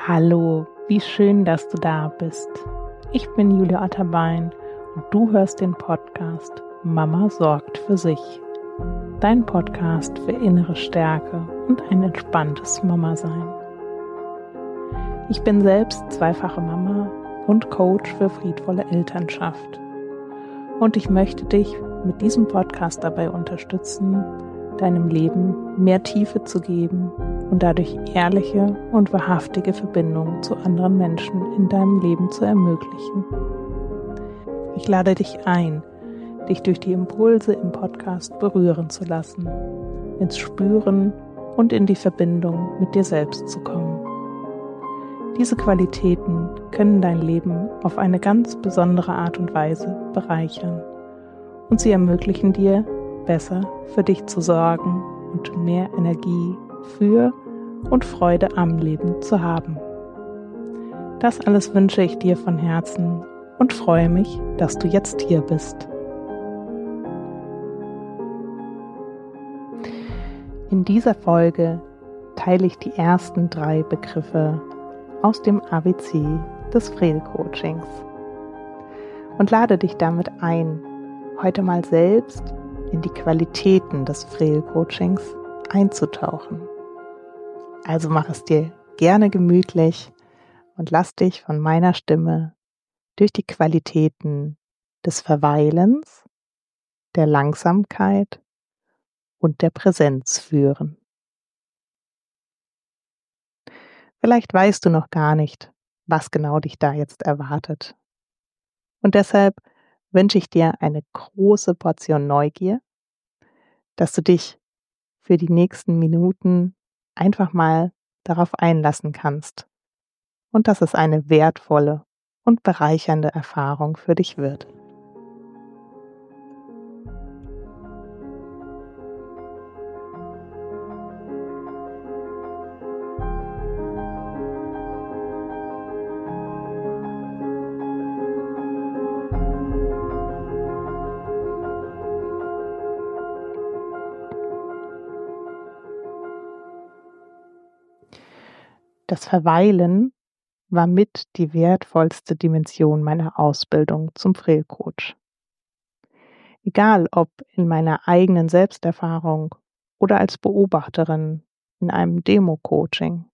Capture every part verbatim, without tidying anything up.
Hallo, wie schön, dass du da bist. Ich bin Julia Otterbein und du hörst den Podcast Mama sorgt für sich. Dein Podcast für innere Stärke und ein entspanntes Mama-Sein. Ich bin selbst zweifache Mama und Coach für friedvolle Elternschaft. Und ich möchte dich mit diesem Podcast dabei unterstützen, deinem Leben mehr Tiefe zu geben und dadurch ehrliche und wahrhaftige Verbindungen zu anderen Menschen in deinem Leben zu ermöglichen. Ich lade dich ein, dich durch die Impulse im Podcast berühren zu lassen, ins Spüren und in die Verbindung mit dir selbst zu kommen. Diese Qualitäten können dein Leben auf eine ganz besondere Art und Weise bereichern und sie ermöglichen dir, besser für dich zu sorgen und mehr Energie für und Freude am Leben zu haben. Das alles wünsche ich dir von Herzen und freue mich, dass du jetzt hier bist. In dieser Folge teile ich die ersten drei Begriffe aus dem A B C des Frel-Coachings und lade dich damit ein, heute mal selbst in die Qualitäten des Frel-Coachings einzutauchen. Also mach es dir gerne gemütlich und lass dich von meiner Stimme durch die Qualitäten des Verweilens, der Langsamkeit und der Präsenz führen. Vielleicht weißt du noch gar nicht, was genau dich da jetzt erwartet. Und deshalb wünsche ich dir eine große Portion Neugier, dass du dich für die nächsten Minuten einfach mal darauf einlassen kannst und dass es eine wertvolle und bereichernde Erfahrung für dich wird. Das Verweilen war mit die wertvollste Dimension meiner Ausbildung zum Frel-Coach. Egal ob in meiner eigenen Selbsterfahrung oder als Beobachterin in einem Demo-Coaching.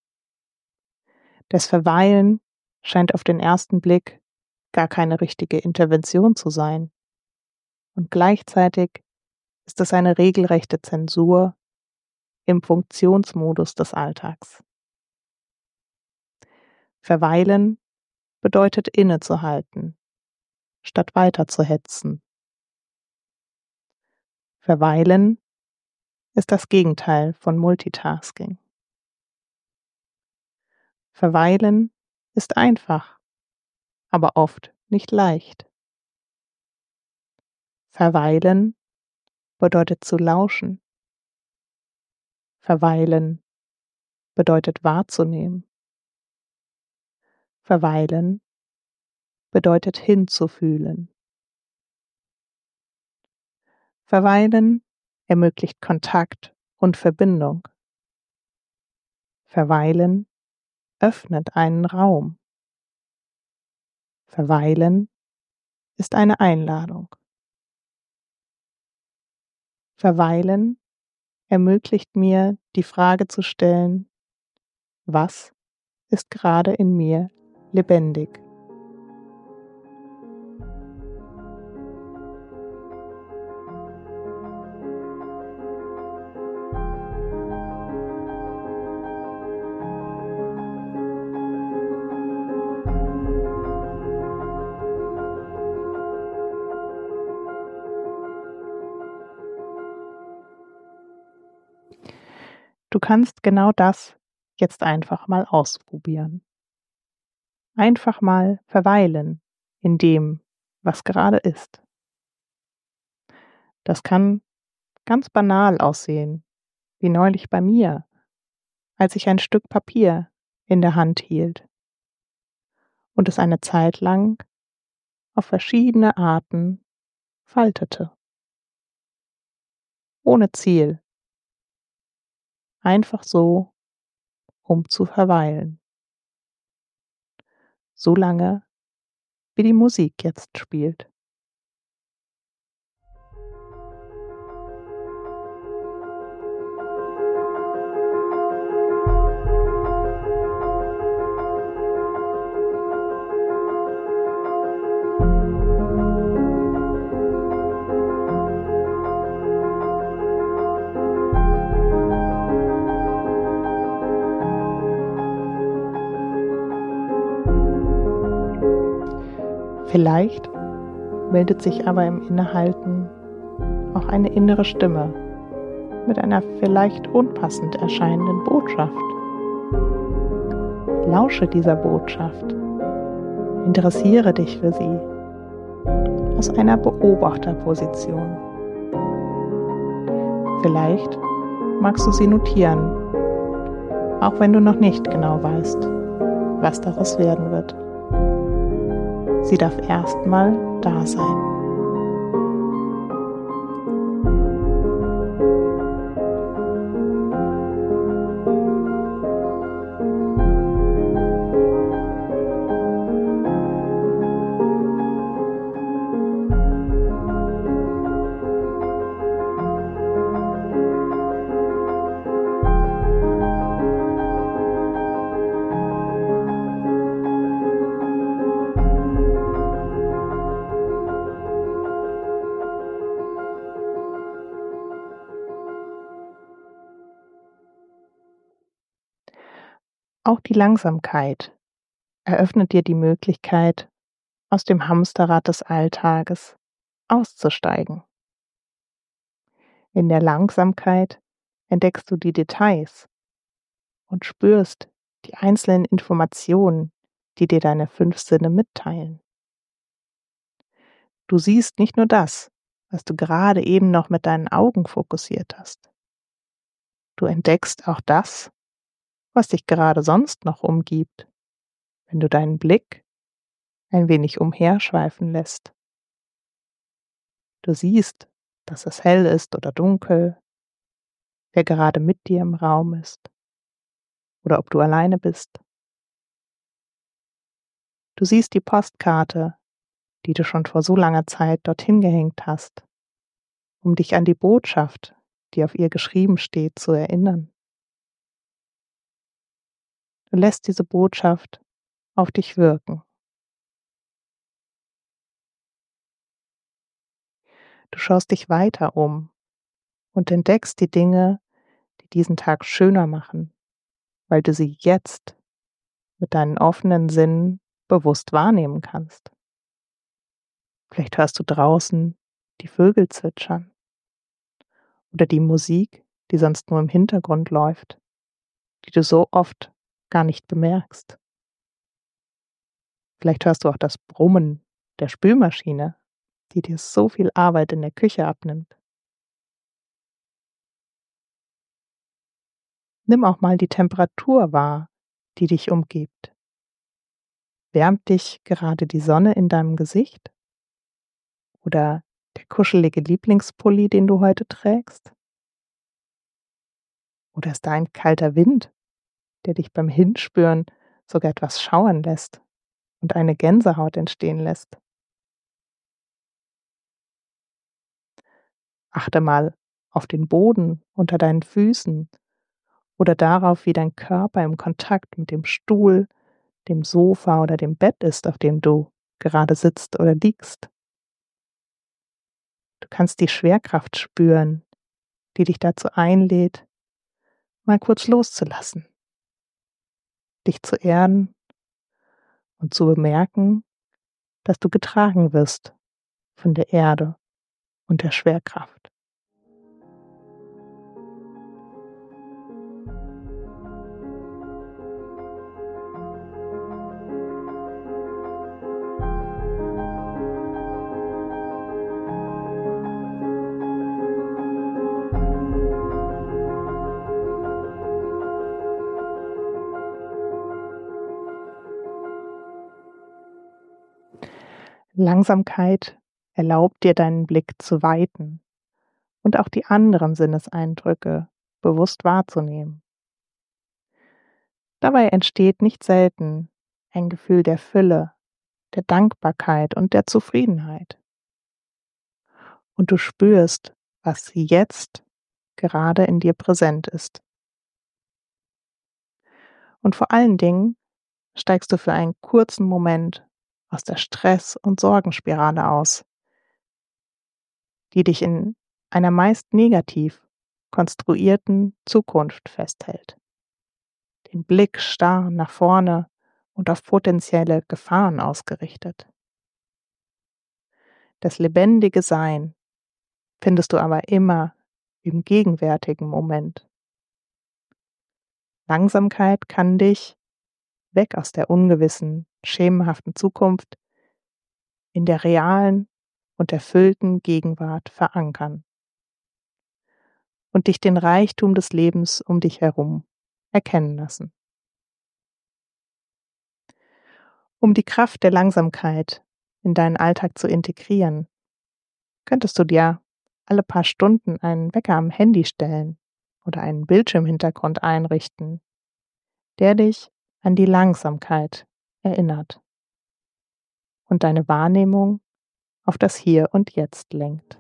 Das Verweilen scheint auf den ersten Blick gar keine richtige Intervention zu sein. Und gleichzeitig ist es eine regelrechte Zensur im Funktionsmodus des Alltags. Verweilen bedeutet innezuhalten, statt weiterzuhetzen. Verweilen ist das Gegenteil von Multitasking. Verweilen ist einfach, aber oft nicht leicht. Verweilen bedeutet zu lauschen. Verweilen bedeutet wahrzunehmen. Verweilen bedeutet hinzufühlen. Verweilen ermöglicht Kontakt und Verbindung. Verweilen öffnet einen Raum. Verweilen ist eine Einladung. Verweilen ermöglicht mir, die Frage zu stellen, was ist gerade in mir lebendig? Du kannst genau das jetzt einfach mal ausprobieren. Einfach mal verweilen in dem, was gerade ist. Das kann ganz banal aussehen, wie neulich bei mir, als ich ein Stück Papier in der Hand hielt und es eine Zeit lang auf verschiedene Arten faltete. Ohne Ziel. Einfach so, um zu verweilen. so lange, wie die Musik jetzt spielt. Vielleicht meldet sich aber im Innehalten auch eine innere Stimme mit einer vielleicht unpassend erscheinenden Botschaft. Lausche dieser Botschaft, interessiere dich für sie aus einer Beobachterposition. Vielleicht magst du sie notieren, auch wenn du noch nicht genau weißt, was daraus werden wird. Sie darf erstmal da sein. Auch die Langsamkeit eröffnet dir die Möglichkeit, aus dem Hamsterrad des Alltages auszusteigen. In der Langsamkeit entdeckst du die Details und spürst die einzelnen Informationen, die dir deine fünf Sinne mitteilen. Du siehst nicht nur das, was du gerade eben noch mit deinen Augen fokussiert hast. Du entdeckst auch das, was dich gerade sonst noch umgibt, wenn du deinen Blick ein wenig umherschweifen lässt. Du siehst, dass es hell ist oder dunkel, wer gerade mit dir im Raum ist oder ob du alleine bist. Du siehst die Postkarte, die du schon vor so langer Zeit dorthin gehängt hast, um dich an die Botschaft, die auf ihr geschrieben steht, zu erinnern. Du lässt diese Botschaft auf dich wirken. Du schaust dich weiter um und entdeckst die Dinge, die diesen Tag schöner machen, weil du sie jetzt mit deinen offenen Sinnen bewusst wahrnehmen kannst. Vielleicht hörst du draußen die Vögel zwitschern oder die Musik, die sonst nur im Hintergrund läuft, die du so oft gar nicht bemerkst. Vielleicht hörst du auch das Brummen der Spülmaschine, die dir so viel Arbeit in der Küche abnimmt. Nimm auch mal die Temperatur wahr, die dich umgibt. Wärmt dich gerade die Sonne in deinem Gesicht? Oder der kuschelige Lieblingspulli, den du heute trägst? Oder ist da ein kalter Wind, der dich beim Hinspüren sogar etwas schauern lässt und eine Gänsehaut entstehen lässt? Achte mal auf den Boden unter deinen Füßen oder darauf, wie dein Körper im Kontakt mit dem Stuhl, dem Sofa oder dem Bett ist, auf dem du gerade sitzt oder liegst. Du kannst die Schwerkraft spüren, die dich dazu einlädt, mal kurz loszulassen, dich zu erden und zu bemerken, dass du getragen wirst von der Erde und der Schwerkraft. Langsamkeit erlaubt dir, deinen Blick zu weiten und auch die anderen Sinneseindrücke bewusst wahrzunehmen. Dabei entsteht nicht selten ein Gefühl der Fülle, der Dankbarkeit und der Zufriedenheit. Und du spürst, was jetzt gerade in dir präsent ist. Und vor allen Dingen steigst du für einen kurzen Moment aus der Stress- und Sorgenspirale aus, die dich in einer meist negativ konstruierten Zukunft festhält. Den Blick starr nach vorne und auf potenzielle Gefahren ausgerichtet. Das lebendige Sein findest du aber immer im gegenwärtigen Moment. Langsamkeit kann dich weg aus der ungewissen, schemenhaften Zukunft in der realen und erfüllten Gegenwart verankern und dich den Reichtum des Lebens um dich herum erkennen lassen. Um die Kraft der Langsamkeit in deinen Alltag zu integrieren, könntest du dir alle paar Stunden einen Wecker am Handy stellen oder einen Bildschirmhintergrund einrichten, der dich an die Langsamkeit erinnert und deine Wahrnehmung auf das Hier und Jetzt lenkt.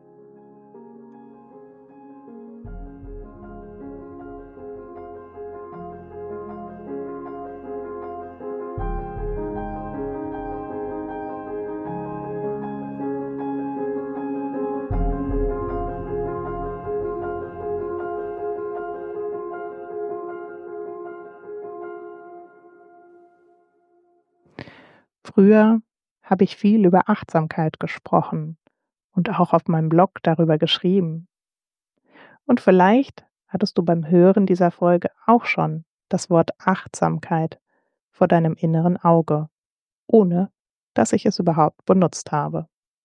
Früher habe ich viel über Achtsamkeit gesprochen und auch auf meinem Blog darüber geschrieben. Und vielleicht hattest du beim Hören dieser Folge auch schon das Wort Achtsamkeit vor deinem inneren Auge, ohne dass ich es überhaupt benutzt habe.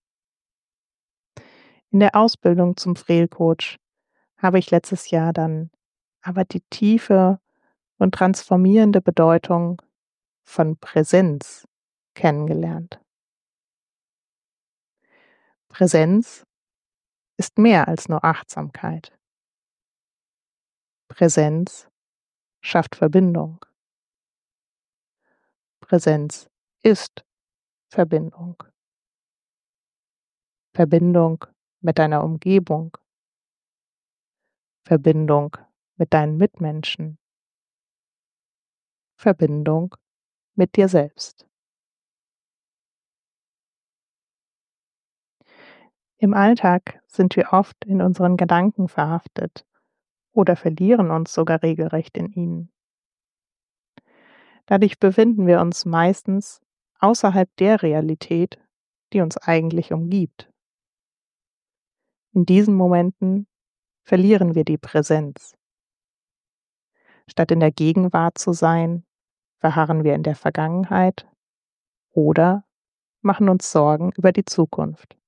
In der Ausbildung zum Frel-Coach habe ich letztes Jahr dann aber die tiefe und transformierende Bedeutung von Präsenz kennengelernt. Präsenz ist mehr als nur Achtsamkeit. Präsenz schafft Verbindung. Präsenz ist Verbindung. Verbindung mit deiner Umgebung. Verbindung mit deinen Mitmenschen. Verbindung mit dir selbst. Im Alltag sind wir oft in unseren Gedanken verhaftet oder verlieren uns sogar regelrecht in ihnen. Dadurch befinden wir uns meistens außerhalb der Realität, die uns eigentlich umgibt. In diesen Momenten verlieren wir die Präsenz. Statt in der Gegenwart zu sein, verharren wir in der Vergangenheit oder machen uns Sorgen über die Zukunft.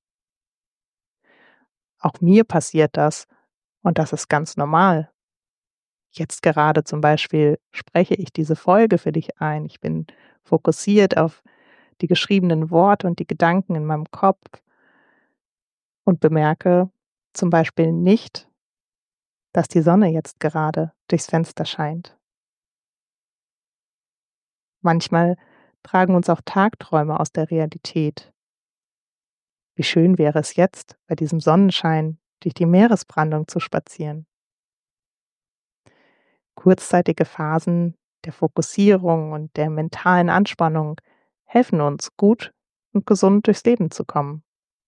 Auch mir passiert das und das ist ganz normal. Jetzt gerade zum Beispiel spreche ich diese Folge für dich ein. Ich bin fokussiert auf die geschriebenen Worte und die Gedanken in meinem Kopf und bemerke zum Beispiel nicht, dass die Sonne jetzt gerade durchs Fenster scheint. Manchmal tragen uns auch Tagträume aus der Realität. Wie schön wäre es jetzt, bei diesem Sonnenschein durch die Meeresbrandung zu spazieren. Kurzzeitige Phasen der Fokussierung und der mentalen Anspannung helfen uns, gut und gesund durchs Leben zu kommen.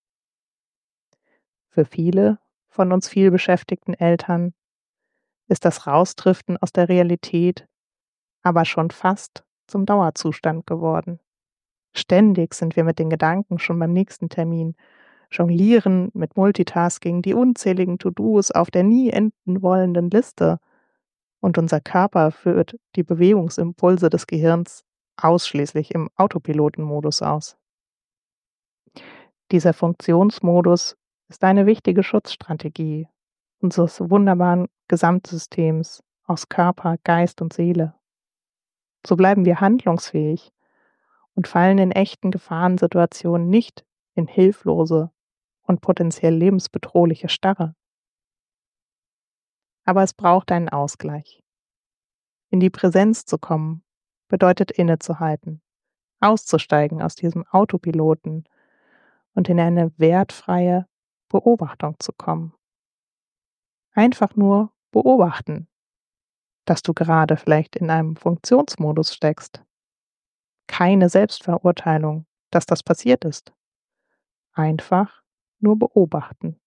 Für viele von uns vielbeschäftigten Eltern ist das Rausdriften aus der Realität aber schon fast zum Dauerzustand geworden. Ständig sind wir mit den Gedanken schon beim nächsten Termin, jonglieren mit Multitasking die unzähligen To-Dos auf der nie enden wollenden Liste und unser Körper führt die Bewegungsimpulse des Gehirns ausschließlich im Autopilotenmodus aus. Dieser Funktionsmodus ist eine wichtige Schutzstrategie unseres wunderbaren Gesamtsystems aus Körper, Geist und Seele. So bleiben wir handlungsfähig und fallen in echten Gefahrensituationen nicht in hilflose und potenziell lebensbedrohliche Starre. Aber es braucht einen Ausgleich. In die Präsenz zu kommen, bedeutet innezuhalten, auszusteigen aus diesem Autopiloten und in eine wertfreie Beobachtung zu kommen. Einfach nur beobachten, dass du gerade vielleicht in einem Funktionsmodus steckst. Keine Selbstverurteilung, dass das passiert ist. Einfach nur beobachten.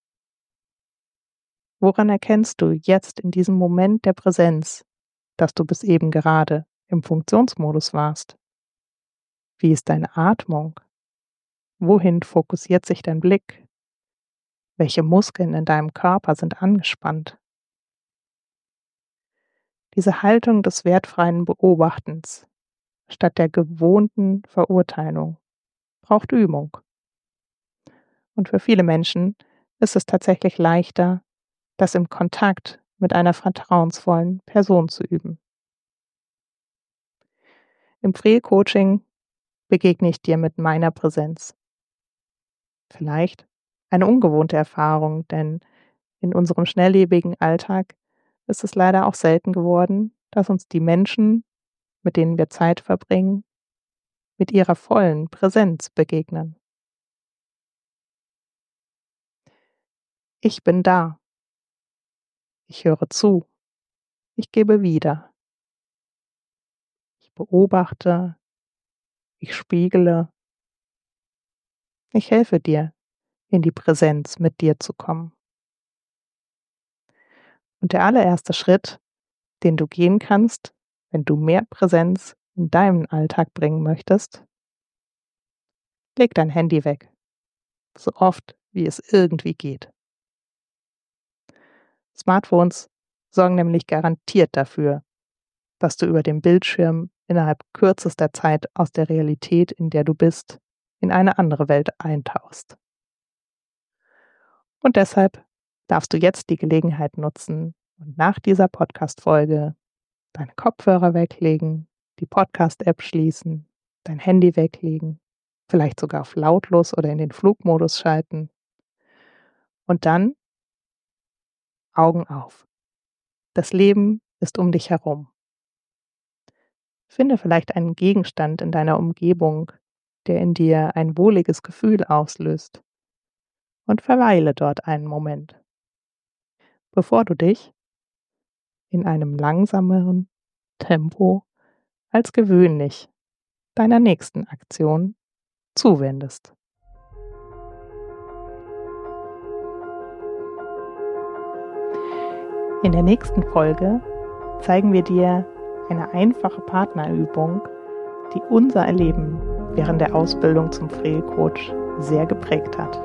Woran erkennst du jetzt in diesem Moment der Präsenz, dass du bis eben gerade im Funktionsmodus warst? Wie ist deine Atmung? Wohin fokussiert sich dein Blick? Welche Muskeln in deinem Körper sind angespannt? Diese Haltung des wertfreien Beobachtens statt der gewohnten Verurteilung braucht Übung. Und für viele Menschen ist es tatsächlich leichter, das im Kontakt mit einer vertrauensvollen Person zu üben. Im Free-Coaching begegne ich dir mit meiner Präsenz. Vielleicht eine ungewohnte Erfahrung, denn in unserem schnelllebigen Alltag ist es leider auch selten geworden, dass uns die Menschen, mit denen wir Zeit verbringen, mit ihrer vollen Präsenz begegnen. Ich bin da. Ich höre zu. Ich gebe wieder. Ich beobachte. Ich spiegele. Ich helfe dir, in die Präsenz mit dir zu kommen. Und der allererste Schritt, den du gehen kannst, wenn du mehr Präsenz in deinen Alltag bringen möchtest, leg dein Handy weg, so oft wie es irgendwie geht. Smartphones sorgen nämlich garantiert dafür, dass du über den Bildschirm innerhalb kürzester Zeit aus der Realität, in der du bist, in eine andere Welt eintauchst. Und deshalb darfst du jetzt die Gelegenheit nutzen und nach dieser Podcast-Folge deine Kopfhörer weglegen, die Podcast-App schließen, dein Handy weglegen, vielleicht sogar auf lautlos oder in den Flugmodus schalten und dann Augen auf. Das Leben ist um dich herum. Finde vielleicht einen Gegenstand in deiner Umgebung, der in dir ein wohliges Gefühl auslöst, und verweile dort einen Moment, bevor du dich in einem langsameren Tempo als gewöhnlich deiner nächsten Aktion zuwendest. In der nächsten Folge zeigen wir dir eine einfache Partnerübung, die unser Erleben während der Ausbildung zum Free-Coach sehr geprägt hat.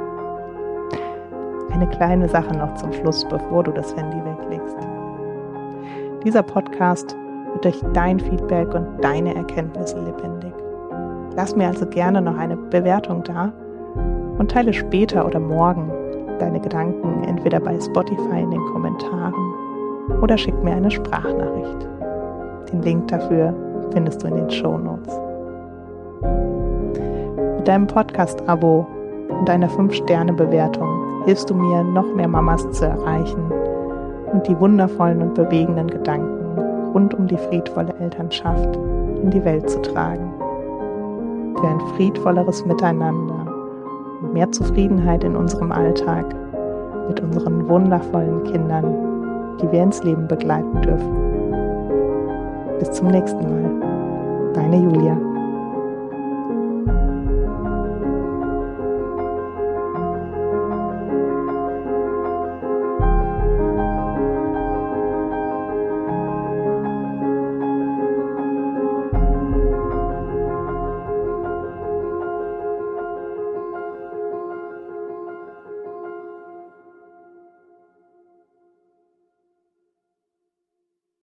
Eine kleine Sache noch zum Schluss, bevor du das Handy weglegst. Dieser Podcast wird durch dein Feedback und deine Erkenntnisse lebendig. Lass mir also gerne noch eine Bewertung da und teile später oder morgen deine Gedanken entweder bei Spotify in den Kommentaren oder schick mir eine Sprachnachricht. Den Link dafür findest du in den Shownotes. Mit deinem Podcast-Abo und deiner fünf Sterne Bewertung hilfst du mir, noch mehr Mamas zu erreichen und die wundervollen und bewegenden Gedanken rund um die friedvolle Elternschaft in die Welt zu tragen. Für ein friedvolleres Miteinander und mehr Zufriedenheit in unserem Alltag mit unseren wundervollen Kindern, die wir ins Leben begleiten dürfen. Bis zum nächsten Mal. Deine Julia.